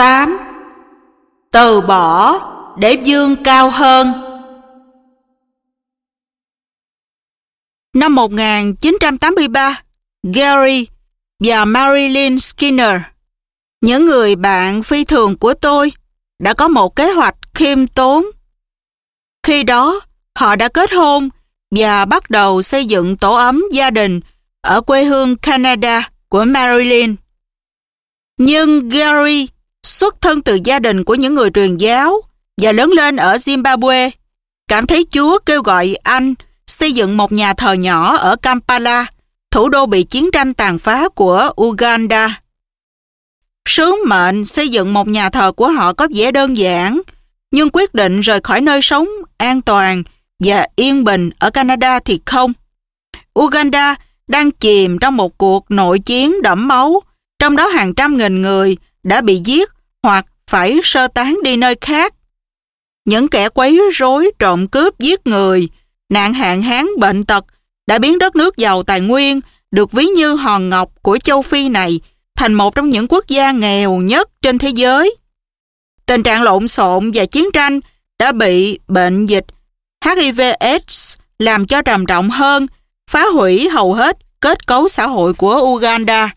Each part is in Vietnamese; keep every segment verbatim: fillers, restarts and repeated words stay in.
tám. Từ bỏ để vươn cao hơn. Năm một nghìn chín trăm tám mươi ba, Gary và Marilyn Skinner, những người bạn phi thường của tôi, đã có một kế hoạch khiêm tốn. Khi đó, họ đã kết hôn và bắt đầu xây dựng tổ ấm gia đình ở quê hương Canada của Marilyn. Nhưng Gary xuất thân từ gia đình của những người truyền giáo và lớn lên ở Zimbabwe, cảm thấy Chúa kêu gọi anh xây dựng một nhà thờ nhỏ ở Kampala, thủ đô bị chiến tranh tàn phá của Uganda. Sứ mệnh xây dựng một nhà thờ của họ có vẻ đơn giản, nhưng quyết định rời khỏi nơi sống an toàn và yên bình ở Canada thì không. Uganda đang chìm trong một cuộc nội chiến đẫm máu, trong đó hàng trăm nghìn người đã bị giết hoặc phải sơ tán đi nơi khác. Những kẻ quấy rối, trộm cướp, giết người, nạn hạn hán, bệnh tật đã biến đất nước giàu tài nguyên, được ví như hòn ngọc của châu Phi này, thành một trong những quốc gia nghèo nhất trên thế giới. Tình trạng lộn xộn và chiến tranh đã bị bệnh dịch H I V AIDS làm cho trầm trọng hơn, phá hủy hầu hết kết cấu xã hội của Uganda.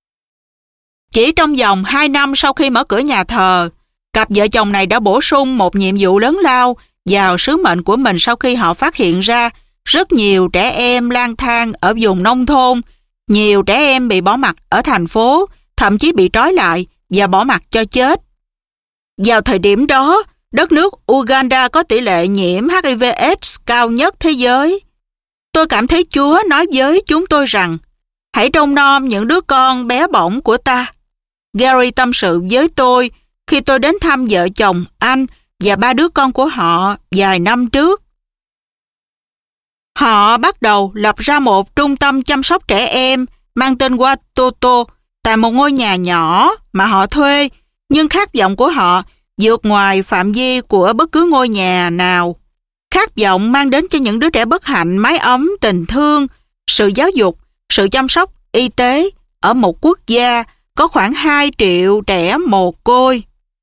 Chỉ trong vòng hai năm sau khi mở cửa nhà thờ, cặp vợ chồng này đã bổ sung một nhiệm vụ lớn lao vào sứ mệnh của mình sau khi họ phát hiện ra rất nhiều trẻ em lang thang ở vùng nông thôn, nhiều trẻ em bị bỏ mặc ở thành phố, thậm chí bị trói lại và bỏ mặc cho chết. Vào thời điểm đó, đất nước Uganda có tỷ lệ nhiễm H I V AIDS cao nhất thế giới. Tôi cảm thấy Chúa nói với chúng tôi rằng, hãy trông nom những đứa con bé bỏng của ta. Gary tâm sự với tôi khi tôi đến thăm vợ chồng anh và ba đứa con của họ vài năm trước. Họ bắt đầu lập ra một trung tâm chăm sóc trẻ em mang tên Watoto tại một ngôi nhà nhỏ mà họ thuê, nhưng khát vọng của họ vượt ngoài phạm vi của bất cứ ngôi nhà nào. Khát vọng mang đến cho những đứa trẻ bất hạnh mái ấm, tình thương, sự giáo dục, sự chăm sóc y tế ở một quốc gia có khoảng hai triệu trẻ mồ côi.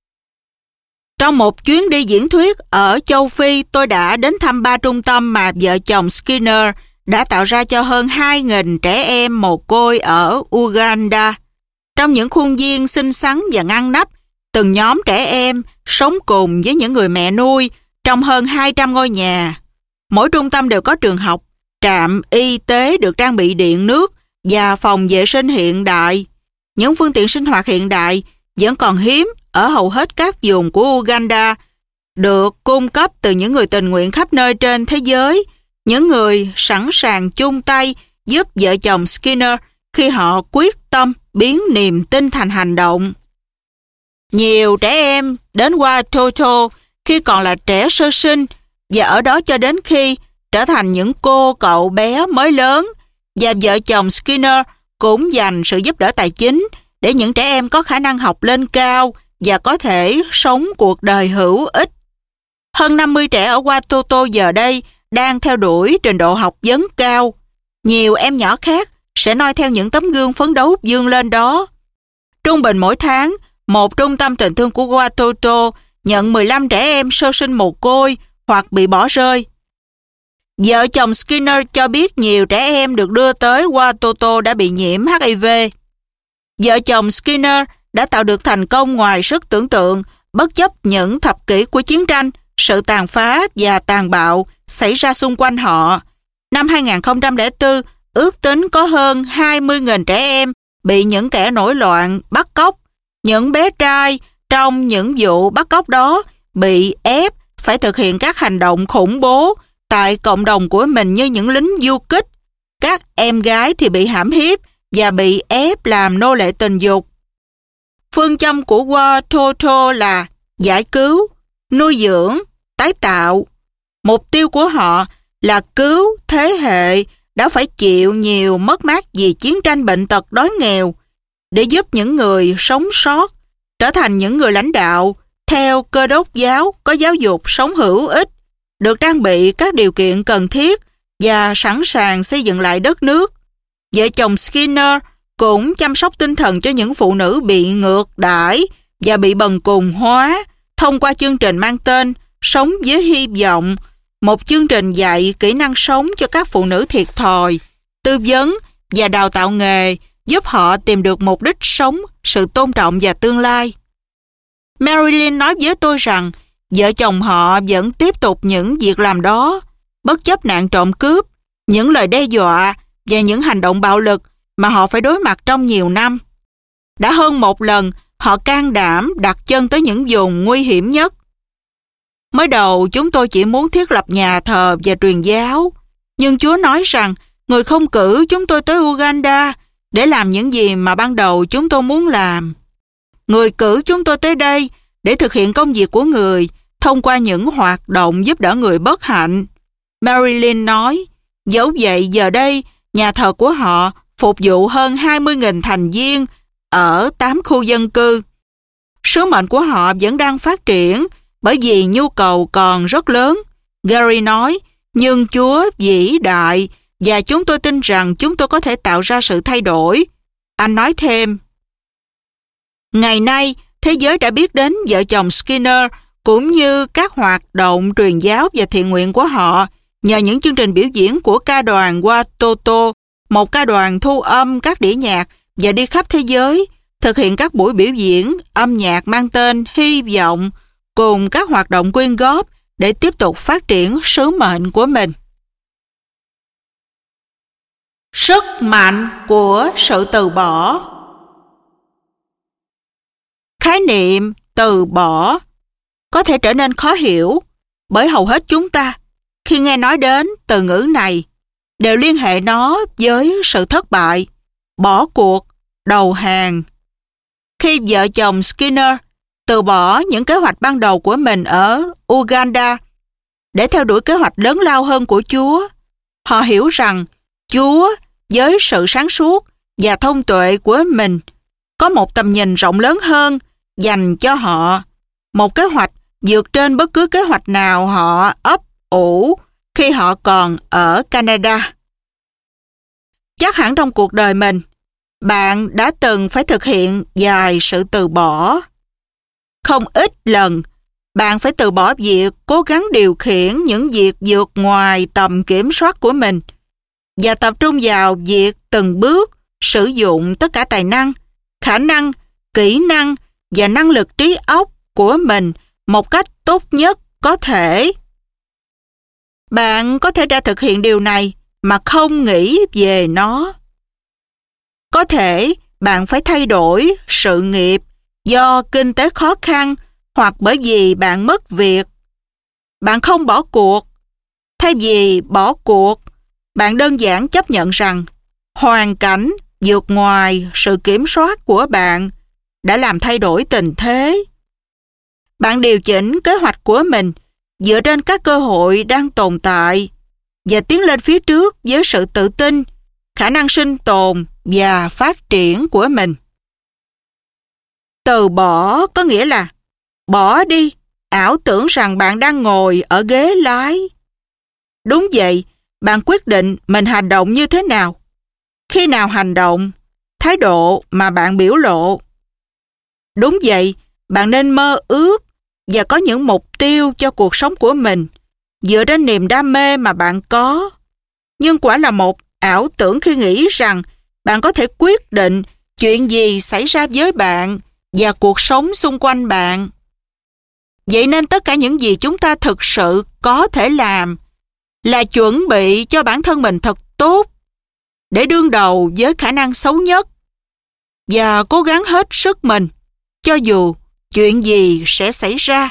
Trong một chuyến đi diễn thuyết ở châu Phi, tôi đã đến thăm ba trung tâm mà vợ chồng Skinner đã tạo ra cho hơn hai nghìn trẻ em mồ côi ở Uganda. Trong những khuôn viên xinh xắn và ngăn nắp, từng nhóm trẻ em sống cùng với những người mẹ nuôi trong hơn hai trăm ngôi nhà. Mỗi trung tâm đều có trường học, trạm y tế được trang bị điện nước và phòng vệ sinh hiện đại. Những phương tiện sinh hoạt hiện đại vẫn còn hiếm ở hầu hết các vùng của Uganda, được cung cấp từ những người tình nguyện khắp nơi trên thế giới, những người sẵn sàng chung tay giúp vợ chồng Skinner khi họ quyết tâm biến niềm tin thành hành động. Nhiều trẻ em đến Watoto khi còn là trẻ sơ sinh và ở đó cho đến khi trở thành những cô cậu bé mới lớn, và vợ chồng Skinner cũng dành sự giúp đỡ tài chính để những trẻ em có khả năng học lên cao và có thể sống cuộc đời hữu ích. Hơn năm mươi trẻ ở Watoto giờ đây đang theo đuổi trình độ học vấn cao. Nhiều em nhỏ khác sẽ noi theo những tấm gương phấn đấu vươn lên đó. Trung bình mỗi tháng, một trung tâm tình thương của Watoto nhận mười lăm trẻ em sơ sinh mồ côi hoặc bị bỏ rơi. Vợ chồng Skinner cho biết nhiều trẻ em được đưa tới Watoto đã bị nhiễm H I V. Vợ chồng Skinner đã tạo được thành công ngoài sức tưởng tượng, bất chấp những thập kỷ của chiến tranh, sự tàn phá và tàn bạo xảy ra xung quanh họ. Năm hai nghìn không trăm lẻ bốn, ước tính có hơn hai mươi nghìn trẻ em bị những kẻ nổi loạn bắt cóc. Những bé trai trong những vụ bắt cóc đó bị ép phải thực hiện các hành động khủng bố tại cộng đồng của mình như những lính du kích. Các em gái thì bị hãm hiếp và bị ép làm nô lệ tình dục. Phương châm của Watoto là giải cứu, nuôi dưỡng, tái tạo. Mục tiêu của họ là cứu thế hệ đã phải chịu nhiều mất mát vì chiến tranh, bệnh tật, đói nghèo, để giúp những người sống sót trở thành những người lãnh đạo theo Cơ đốc giáo có giáo dục sống hữu ích, được trang bị các điều kiện cần thiết và sẵn sàng xây dựng lại đất nước. Vợ chồng Skinner cũng chăm sóc tinh thần cho những phụ nữ bị ngược đãi và bị bần cùng hóa thông qua chương trình mang tên Sống với Hy vọng, một chương trình dạy kỹ năng sống cho các phụ nữ thiệt thòi, tư vấn và đào tạo nghề giúp họ tìm được mục đích sống, sự tôn trọng và tương lai. Marilyn nói với tôi rằng vợ chồng họ vẫn tiếp tục những việc làm đó, bất chấp nạn trộm cướp, những lời đe dọa và những hành động bạo lực mà họ phải đối mặt trong nhiều năm. Đã hơn một lần, họ can đảm đặt chân tới những vùng nguy hiểm nhất. Mới đầu chúng tôi chỉ muốn thiết lập nhà thờ và truyền giáo, nhưng Chúa nói rằng Người không cử chúng tôi tới Uganda để làm những gì mà ban đầu chúng tôi muốn làm. Người cử chúng tôi tới đây để thực hiện công việc của Người thông qua những hoạt động giúp đỡ người bất hạnh. Marilyn nói, dẫu vậy giờ đây, nhà thờ của họ phục vụ hơn hai mươi nghìn thành viên ở tám khu dân cư. Sứ mệnh của họ vẫn đang phát triển bởi vì nhu cầu còn rất lớn. Gary nói, nhưng Chúa vĩ đại và chúng tôi tin rằng chúng tôi có thể tạo ra sự thay đổi. Anh nói thêm, ngày nay, thế giới đã biết đến vợ chồng Skinner cũng như các hoạt động truyền giáo và thiện nguyện của họ nhờ những chương trình biểu diễn của ca đoàn Watoto, một ca đoàn thu âm các đĩa nhạc và đi khắp thế giới, thực hiện các buổi biểu diễn âm nhạc mang tên Hy vọng cùng các hoạt động quyên góp để tiếp tục phát triển sứ mệnh của mình. Sức mạnh của sự từ bỏ. Khái niệm từ bỏ có thể trở nên khó hiểu bởi hầu hết chúng ta khi nghe nói đến từ ngữ này đều liên hệ nó với sự thất bại, bỏ cuộc, đầu hàng. Khi vợ chồng Skinner từ bỏ những kế hoạch ban đầu của mình ở Uganda để theo đuổi kế hoạch lớn lao hơn của Chúa, họ hiểu rằng Chúa với sự sáng suốt và thông tuệ của mình có một tầm nhìn rộng lớn hơn dành cho họ, một kế hoạch vượt trên bất cứ kế hoạch nào họ ấp ủ khi họ còn ở Canada. Chắc hẳn trong cuộc đời mình, bạn đã từng phải thực hiện vài sự từ bỏ. Không ít lần, bạn phải từ bỏ việc cố gắng điều khiển những việc vượt ngoài tầm kiểm soát của mình và tập trung vào việc từng bước sử dụng tất cả tài năng, khả năng, kỹ năng và năng lực trí óc của mình một cách tốt nhất có thể. Bạn có thể đã thực hiện điều này mà không nghĩ về nó. Có thể bạn phải thay đổi sự nghiệp do kinh tế khó khăn hoặc bởi vì bạn mất việc. Bạn không bỏ cuộc. Thay vì bỏ cuộc, bạn đơn giản chấp nhận rằng hoàn cảnh vượt ngoài sự kiểm soát của bạn đã làm thay đổi tình thế. Bạn điều chỉnh kế hoạch của mình dựa trên các cơ hội đang tồn tại và tiến lên phía trước với sự tự tin, khả năng sinh tồn và phát triển của mình. Từ bỏ có nghĩa là bỏ đi ảo tưởng rằng bạn đang ngồi ở ghế lái. Đúng vậy, bạn quyết định mình hành động như thế nào, khi nào hành động, thái độ mà bạn biểu lộ. Đúng vậy, bạn nên mơ ước và có những mục tiêu cho cuộc sống của mình dựa trên niềm đam mê mà bạn có. Nhưng quả là một ảo tưởng khi nghĩ rằng bạn có thể quyết định chuyện gì xảy ra với bạn và cuộc sống xung quanh bạn. Vậy nên tất cả những gì chúng ta thực sự có thể làm là chuẩn bị cho bản thân mình thật tốt để đương đầu với khả năng xấu nhất và cố gắng hết sức mình cho dù chuyện gì sẽ xảy ra.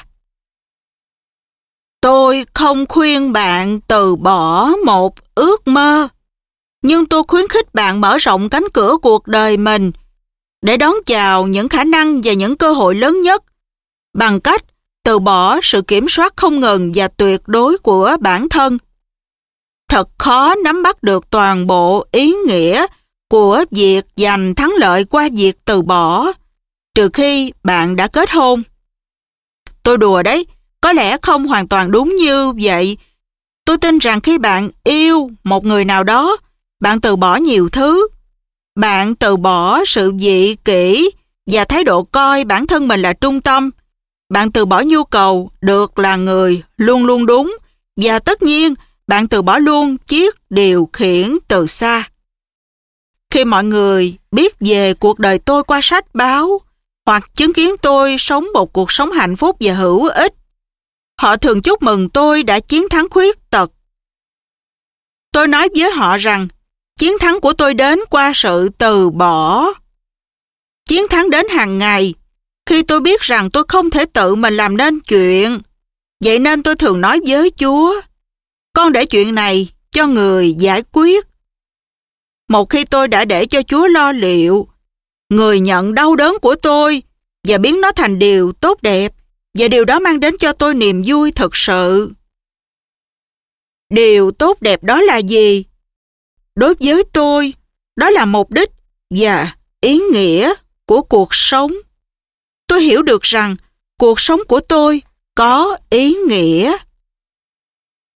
Tôi không khuyên bạn từ bỏ một ước mơ, nhưng tôi khuyến khích bạn mở rộng cánh cửa cuộc đời mình để đón chào những khả năng và những cơ hội lớn nhất bằng cách từ bỏ sự kiểm soát không ngừng và tuyệt đối của bản thân. Thật khó nắm bắt được toàn bộ ý nghĩa của việc giành thắng lợi qua việc từ bỏ, trừ khi bạn đã kết hôn. Tôi đùa đấy, có lẽ không hoàn toàn đúng như vậy. Tôi tin rằng khi bạn yêu một người nào đó, bạn từ bỏ nhiều thứ. Bạn từ bỏ sự dị kỷ và thái độ coi bản thân mình là trung tâm, bạn từ bỏ nhu cầu được là người luôn luôn đúng, và tất nhiên bạn từ bỏ luôn chiếc điều khiển từ xa. Khi mọi người biết về cuộc đời tôi qua sách báo, hoặc chứng kiến tôi sống một cuộc sống hạnh phúc và hữu ích, họ thường chúc mừng tôi đã chiến thắng khuyết tật. Tôi nói với họ rằng chiến thắng của tôi đến qua sự từ bỏ. Chiến thắng đến hàng ngày khi tôi biết rằng tôi không thể tự mình làm nên chuyện. Vậy nên tôi thường nói với Chúa, con để chuyện này cho người giải quyết. Một khi tôi đã để cho Chúa lo liệu, người nhận đau đớn của tôi và biến nó thành điều tốt đẹp, và điều đó mang đến cho tôi niềm vui thực sự. Điều tốt đẹp đó là gì? Đối với tôi, đó là mục đích và ý nghĩa của cuộc sống. Tôi hiểu được rằng cuộc sống của tôi có ý nghĩa.